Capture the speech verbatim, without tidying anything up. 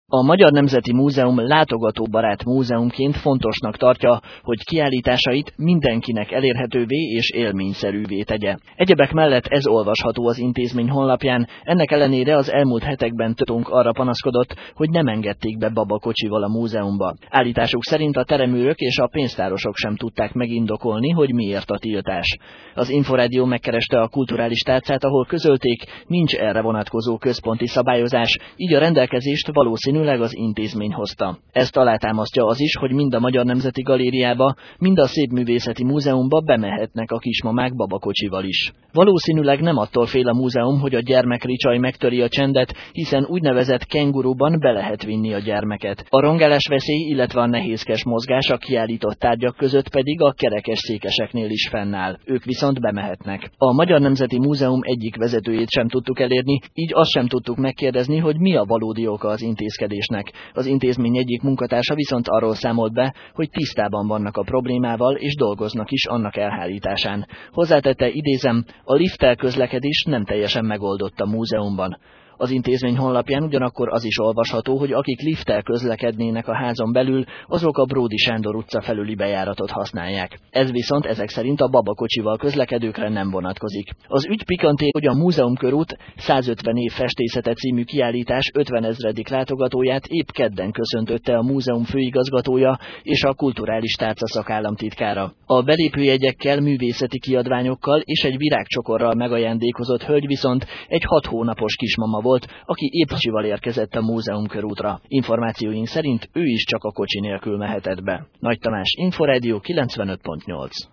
A Magyar Nemzeti Múzeum látogatóbarát múzeumként fontosnak tartja, hogy kiállításait mindenkinek elérhetővé és élményszerűvé tegye. Egyebek mellett ez olvasható az intézmény honlapján, ennek ellenére az elmúlt hetekben többünk arra panaszkodott, hogy nem engedték be babakocsival a múzeumba. Állításuk szerint a teremőrök és a pénztárosok sem tudták megindokolni, hogy miért a tiltás. Az Inforádió megkereste a kulturális tárcát, ahol közölték, nincs erre vonatkozó központi szabályozás, így a rendelkezést valószínűleg az intézmény hozta. Ezt alátámasztja az is, hogy mind a Magyar Nemzeti Galériába, mind a Szépművészeti Múzeumba bemehetnek a kismamák babakocsival is. Valószínűleg nem attól fél a múzeum, hogy a gyermekricsaj megtöri a csendet, hiszen úgynevezett kenguruban be lehet vinni a gyermeket. A rongálás veszély, illetve a nehézkes mozgás a kiállított tárgyak között pedig a kerekes székeseknél is fennáll. Ők viszont bemehetnek. A Magyar Nemzeti Múzeum egyik vezetőjét sem tudtuk elérni, így azt sem tudtuk megkérdezni, hogy mi a valódi oka az intézkedésnek. Az intézmény egyik munkatársa viszont arról számolt be, hogy tisztában vannak a problémával és dolgoznak is annak elhárításán. Hozzátette, idézem, a lifttel közlekedés nem teljesen megoldott a múzeumban. Az intézmény honlapján ugyanakkor az is olvasható, hogy akik lifttel közlekednének a házon belül, azok a Bródi Sándor utca felüli bejáratot használják. Ez viszont ezek szerint a babakocsival közlekedőkre nem vonatkozik. Az ügy pikanté, hogy a Múzeumkörút százötven év festészete című kiállítás ötvenezredik látogatóját épp kedden köszöntötte a múzeum főigazgatója és a kulturális tárca szakállamtitkára. A belépőjegyekkel, művészeti kiadványokkal és egy virágcsokorral megajándékozott hölgy viszont egy hat hónapos kismama volt, aki épp kocsival érkezett a Múzeumkörútra. Információink szerint ő is csak a kocsi nélkül mehetett be. Nagy Tamás, Inforádió kilencvenöt pont nyolc.